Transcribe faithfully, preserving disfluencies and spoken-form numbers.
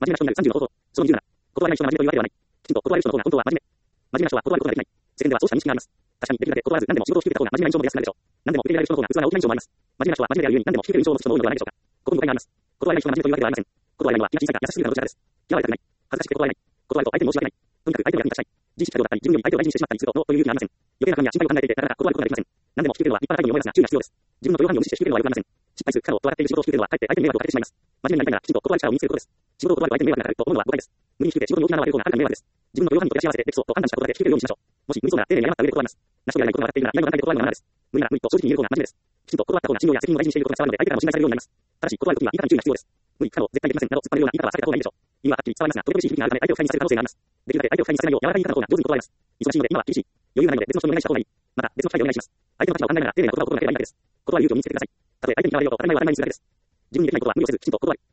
面目な人になるさんじゅうの方法。そのにじゅうなな。断れない人が真面目というわけではない。きちんと断れる人の方が本当は真面目。真面目な人は断ることができない。世間ではそうした認識があります。確かに、できるだけ断らず何でも仕事を引き受けた方が真面目な印象も出やすくなるでしょう。何でも受け入れられる人の方が器が大きな印象もあります。真面目な人は真面目であるゆえに何でも引き受ける印象を持つ人も多いのではないでしょうか。ここに誤解があります。断れない人が真面目というわけではありません。断れないのは気が小さいか優しすぎるかどちらかです。嫌われたくない。恥ずかしくて断れない。断ると相手に申し訳ない。とにかく相手に役に立ちたい。自意識過剰だったり、自分より相手を大事にしてしまったりすると、ノーという意味がありません。余計な不安や心配を考えていて、なかなか断ることができません。何でも引き受けるのは立派な態度に思いますが、注意が必要です。自分の許容範囲を無視して引き受けるのは良くありません。失敗する不可能と分かっている仕事を引き受けるのは、かえって相手に迷惑をかけてしまいます。真面目になりたいなら、きちんと断る力を身につけることです。仕事を断ると相手に迷惑がかかると思うのは誤解です。無理に引き受けて仕事に大きな穴を開ける方がはるかに迷惑です。自分の許容範囲と照らし合わせて、適当と判断したことだけ引き受けるようにしましょう。もし無理そうなら丁寧に謝った上で断ります。成し遂げられないことが分かっているなら、今の段階で断るのがマナーです。無理なら無理と正直に言える方が真面目です。きちんと断った方が信用や責任を大事にしていることが伝わるので、相手からも信頼されるようになります。ただし、断るときは言い方に注意が必要です。無理、不可能、絶対できませんなど突っ張るような言い方は避けた方がいいでしょう。意味ははっきり伝わりますが、とても厳しい響きがあるため相手を不快にさせる可能性があります。できるだけ相手を不快にさせないよう柔らかい言い方の方が上手に断れます。忙しいので今は厳しい。余裕がないので別の人にお願いした方がいい。また別の機会でお願いします。相手の立場を考えながら丁寧な言葉を心がければいいだけです。断る勇気を身につけてください。たとえ相手に嫌われようと当たり前を当たり前にするだけです。自分にできないことは無理をせずきちんと断る。